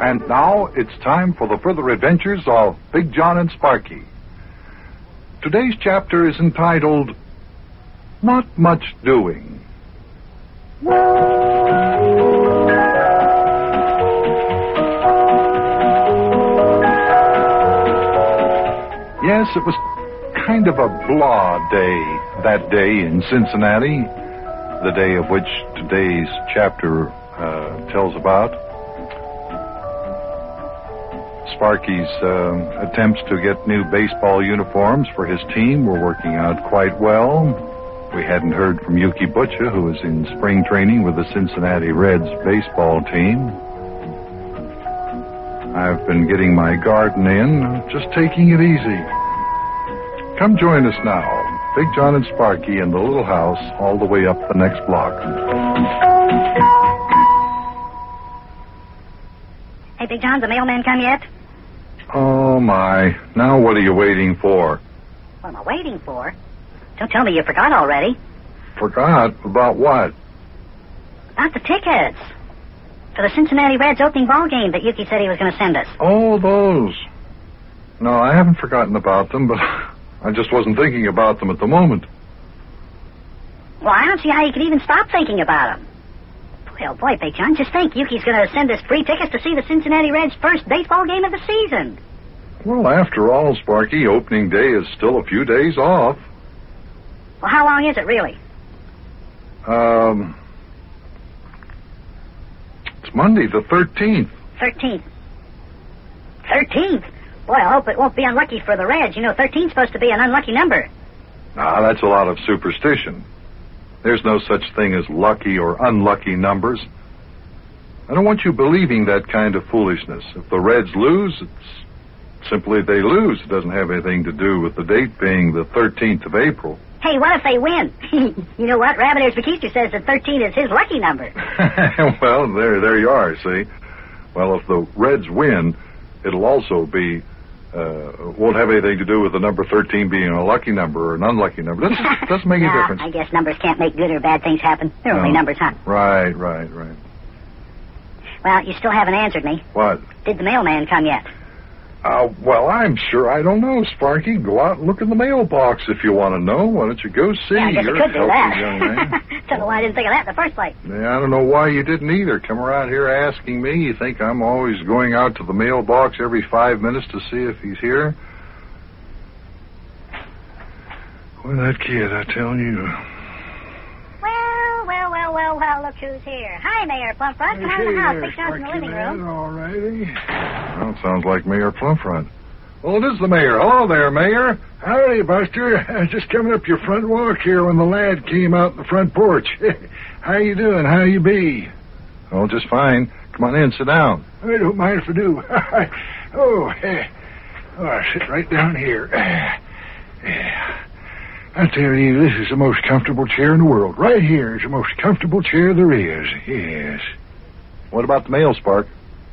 And now it's time for the further adventures of Big John and Sparky. Today's chapter is entitled, Not Much Doing. Yes, it was kind of a blah day, that day in Cincinnati, the day of which today's chapter tells about. Sparky's attempts to get new baseball uniforms for his team were working out quite well. We hadn't heard from Yuki Butcher, who was in spring training with the Cincinnati Reds baseball team. I've been getting my garden in, just taking it easy. Come join us now, Big John and Sparky in the little house all the way up the next block. Hey, Big John, the mailman come yet? Oh, my. Now what are you waiting for? What am I waiting for? Don't tell me you forgot already. Forgot? About what? About the tickets. For the Cincinnati Reds opening ball game that Yuki said he was going to send us. Oh, those. No, I haven't forgotten about them, but I just wasn't thinking about them at the moment. Well, I don't see how you could even stop thinking about them. Boy, oh boy, Big John, just think. Yuki's going to send us free tickets to see the Cincinnati Reds' first baseball game of the season. Well, after all, Sparky, opening day is still a few days off. Well, how long is it, really? It's Monday, the 13th. 13th. 13th? Boy, I hope it won't be unlucky for the Reds. You know, 13's supposed to be an unlucky number. That's a lot of superstition. There's no such thing as lucky or unlucky numbers. I don't want you believing that kind of foolishness. If the Reds lose, it's simply they lose. It doesn't have anything to do with the date being the 13th of April. Hey, what if they win? You know what? Rabbit Ears McKeester says that 13 is his lucky number. Well, there you are, see. Well, if the Reds win, it'll also be, won't have anything to do with the number 13 being a lucky number or an unlucky number. That doesn't make any difference. I guess numbers can't make good or bad things happen. They're only numbers, huh? Right. Well, you still haven't answered me. What? Did the mailman come yet? Well, I'm sure I don't know, Sparky. Go out and look in the mailbox if you want to know. Why don't you go see? Yeah, I guess You're you could do that. young man. Don't know why I didn't think of that in the first place. Yeah, I don't know why you didn't either. Come around here asking me. You think I'm always going out to the mailbox every 5 minutes to see if he's here? Well, that kid, I tell you. Well, look who's here. Hi, Mayor Plumfront. Come on in the house. Big John's in the living room. All righty. Well, it sounds like Mayor Plumfront. Well, it is the mayor. Hello there, Mayor. Howdy, Buster. I was just coming up your front walk here when the lad came out the front porch. How you doing? How you be? Oh, just fine. Come on in, sit down. I don't mind if I do. I'll sit right down here. I tell you, this is the most comfortable chair in the world. Right here is the most comfortable chair there is. Yes. What about the mail, Spark?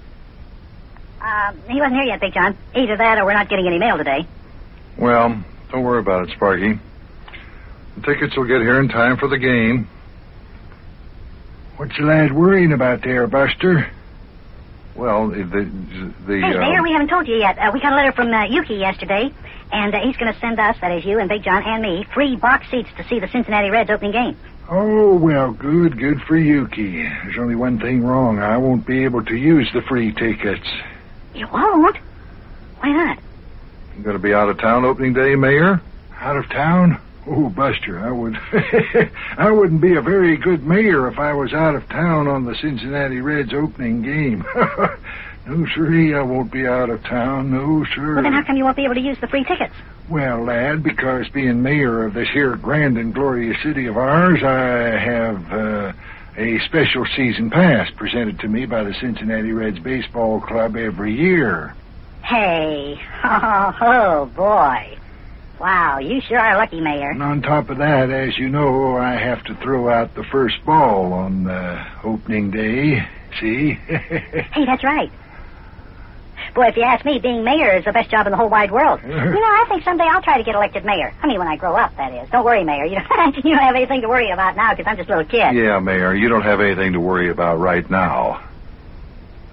He wasn't here yet, Big John. Either that or we're not getting any mail today. Well, don't worry about it, Sparky. The tickets will get here in time for the game. What's the lad worrying about there, Buster? Well, Hey, Mayor, we haven't told you yet. We got a letter from Yuki yesterday, and he's going to send us, that is you and Big John and me, free box seats to see the Cincinnati Reds opening game. Oh, well, good for Yuki. There's only one thing wrong. I won't be able to use the free tickets. You won't? Why not? You going to be out of town opening day, Mayor? Out of town? Oh, Buster, I wouldn't be a very good mayor if I was out of town on the Cincinnati Reds opening game. No, sirree, I won't be out of town. No, sir. Well, then how come you won't be able to use the free tickets? Well, lad, because being mayor of this here grand and glorious city of ours, I have a special season pass presented to me by the Cincinnati Reds Baseball Club every year. Hey. Oh, boy. Wow, you sure are lucky, Mayor. And on top of that, as you know, I have to throw out the first ball on opening day. See? Hey, that's right. Boy, if you ask me, being mayor is the best job in the whole wide world. You know, I think someday I'll try to get elected mayor. I mean, when I grow up, that is. Don't worry, Mayor. You don't have anything to worry about now because I'm just a little kid. Yeah, Mayor, you don't have anything to worry about right now.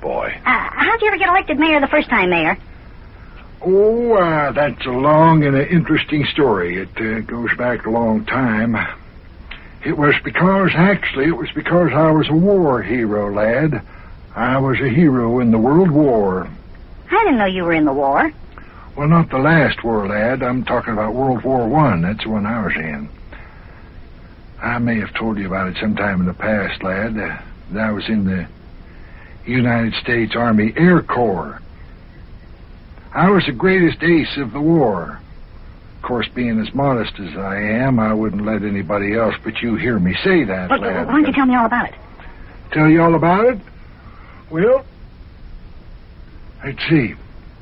boy. How'd you ever get elected mayor the first time, Mayor? Oh, that's a long and an interesting story. It goes back a long time. It was because I was a war hero, lad. I was a hero in the World War. I didn't know you were in the war. Well, not the last war, lad. I'm talking about World War I. That's the one I was in. I may have told you about it sometime in the past, lad. I was in the United States Army Air Corps. I was the greatest ace of the war. Of course, being as modest as I am, I wouldn't let anybody else but you hear me say that, Well, lad. why don't you tell me all about it? Tell you all about it? Well, let's see.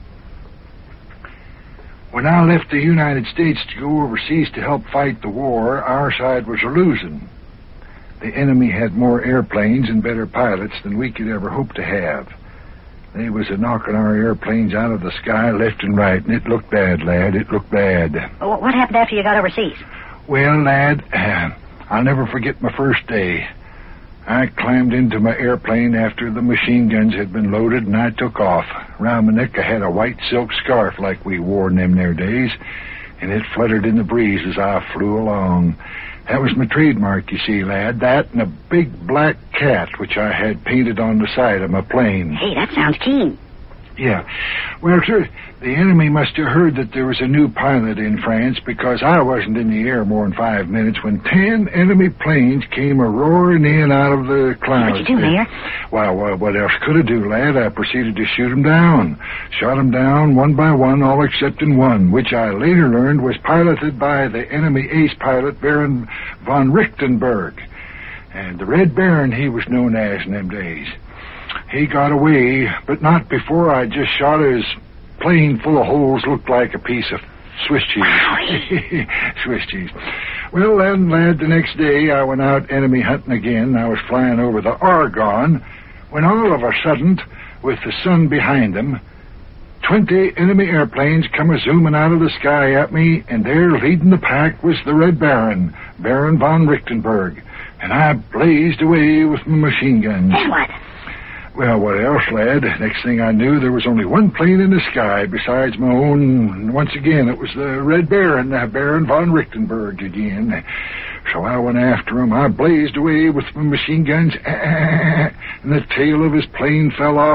When I left the United States to go overseas to help fight the war, our side was losing. The enemy had more airplanes and better pilots than we could ever hope to have. They was a-knocking our airplanes out of the sky left and right, and it looked bad, lad. It looked bad. Well, what happened after you got overseas? Well, lad, I'll never forget my first day. I climbed into my airplane after the machine guns had been loaded, and I took off. Round my neck I had a white silk scarf like we wore in them there days, and it fluttered in the breeze as I flew along. That was my trademark, you see, lad. That and a big black cat, which I had painted on the side of my plane. Hey, that sounds keen. Yeah. Well, sir, the enemy must have heard that there was a new pilot in France, because I wasn't in the air more than 5 minutes when 10 enemy planes came a-roaring in out of the clouds. What'd you do, Mayor? Well, what else could I do, lad? I proceeded to shoot 'em down. Shot 'em down one by one, all excepting one, which I later learned was piloted by the enemy ace pilot, Baron von Richtenberg. And the Red Baron, he was known as in them days. He got away, but not before I just shot his plane full of holes, looked like a piece of Swiss cheese. Swiss cheese. Well, then, lad, the next day I went out enemy hunting again. I was flying over the Argonne, when all of a sudden, with the sun behind them, 20 enemy airplanes come a-zooming out of the sky at me, and there, leading the pack, was the Red Baron, Baron von Richtenberg. And I blazed away with my machine guns. Then what? Well, what else, lad? Next thing I knew, there was only one plane in the sky besides my own. And once again, it was the Red Baron, Baron von Richtenberg again. So I went after him. I blazed away with my machine guns, and the tail of his plane fell off,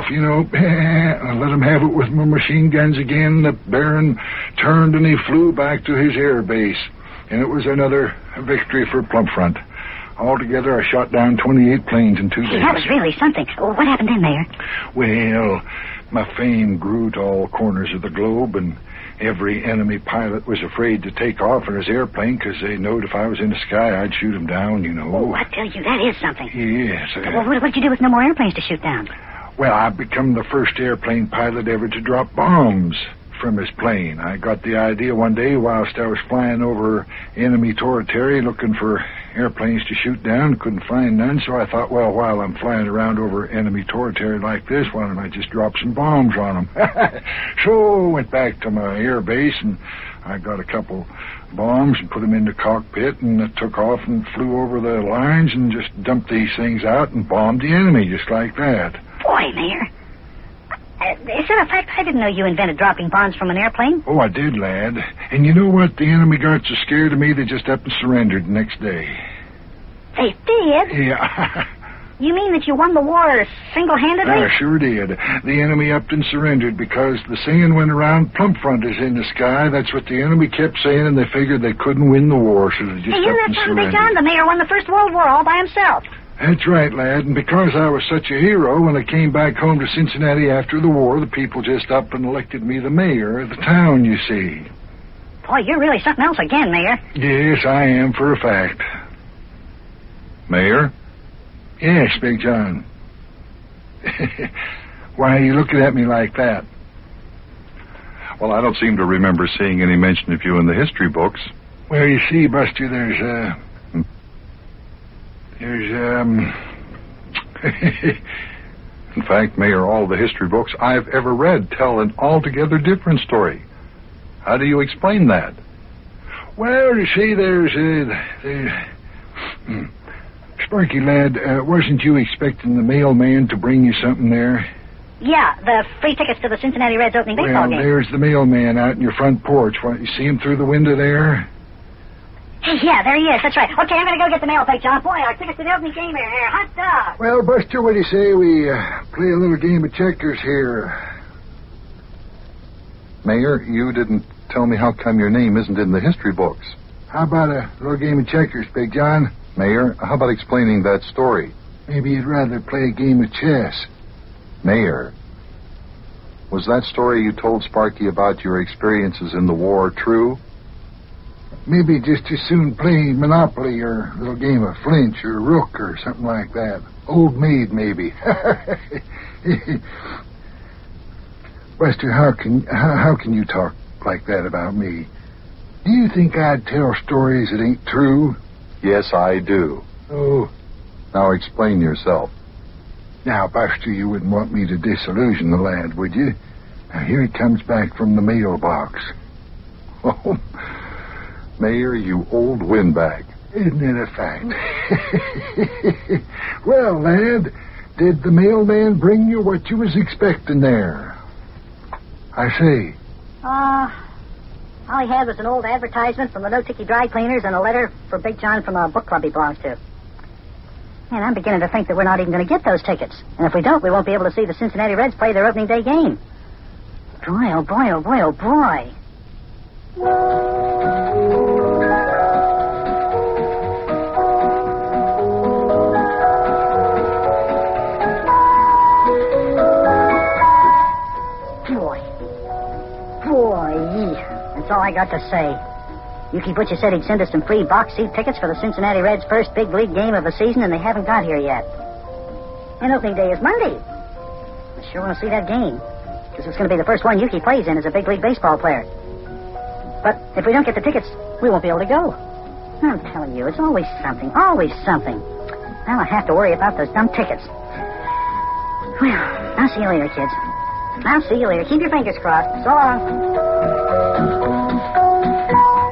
I let him have it with my machine guns again. The Baron turned and he flew back to his air base. And it was another victory for Plumpfront. Altogether, I shot down 28 planes in 2 days. That was really something. What happened then, Mayor? Well, my fame grew to all corners of the globe, and every enemy pilot was afraid to take off in his airplane because they knowed if I was in the sky, I'd shoot him down, Oh, I tell you, that is something. Yes. Well, what'd you do with no more airplanes to shoot down? Well, I've become the first airplane pilot ever to drop bombs from his plane. I got the idea one day whilst I was flying over enemy territory looking for airplanes to shoot down. Couldn't find none, so I thought, well, while I'm flying around over enemy territory like this, why don't I just drop some bombs on them? So I went back to my air base, and I got a couple bombs and put them in the cockpit, and I took off and flew over the lines and just dumped these things out and bombed the enemy just like that. Boy, Mayor. Is it a fact I didn't know you invented dropping bombs from an airplane? Oh, I did, lad. And you know what? The enemy got so scared of me, they just up and surrendered the next day. They did? Yeah. You mean that you won the war single-handedly? I sure did. The enemy upped and surrendered because the saying went around, Plumpfront is in the sky. That's what the enemy kept saying, and they figured they couldn't win the war, so they just Hey, upped that and sounds big, surrendered. John. The mayor won the First World War all by himself. That's right, lad. And because I was such a hero, when I came back home to Cincinnati after the war, the people just up and elected me the mayor of the town, you see. Boy, you're really something else again, Mayor. Yes, I am, for a fact. Mayor? Yes, Big John. Why are you looking at me like that? Well, I don't seem to remember seeing any mention of you in the history books. Well, you see, Buster, there's In fact, Mayor, all the history books I've ever read tell an altogether different story. How do you explain that? Well, you see, there's Sparky, lad, wasn't you expecting the mailman to bring you something there? Yeah, the free tickets to the Cincinnati Reds opening baseball game. There's the mailman out in your front porch. What, you see him through the window there? Yeah, there he is. That's right. Okay, I'm going to go get the mail, Big John. Boy, our tickets to the opening game are here. Hot dog. Well, Buster, what do you say we play a little game of checkers here? Mayor, you didn't tell me how come your name isn't in the history books. How about a little game of checkers, Big John? Mayor, how about explaining that story? Maybe you'd rather play a game of chess. Mayor, was that story you told Sparky about your experiences in the war true? Maybe just as soon play Monopoly or a little game of flinch or rook or something like that. Old maid, maybe. Buster, how can you talk like that about me? Do you think I'd tell stories that ain't true? Yes, I do. Oh. Now explain yourself. Now, Buster, you wouldn't want me to disillusion the lad, would you? Now, here he comes back from the mailbox. Oh, Mayor, you old windbag. Isn't it a fact? Well, lad, did the mailman bring you what you was expecting there? I say. All he had was an old advertisement from the No-Ticky Dry Cleaners and a letter for Big John from a book club he belongs to. And I'm beginning to think that we're not even going to get those tickets. And if we don't, we won't be able to see the Cincinnati Reds play their opening day game. Boy, oh boy, oh boy, oh boy. That's all I got to say. Yuki Butcher said he'd send us some free box seat tickets for the Cincinnati Reds' first big league game of the season, and they haven't got here yet. And opening day is Monday. I sure want to see that game, because it's going to be the first one Yuki plays in as a big league baseball player. But if we don't get the tickets, we won't be able to go. I'm telling you, it's always something, always something. Now I have to worry about those dumb tickets. Well, I'll see you later, kids. I'll see you later. Keep your fingers crossed. So long.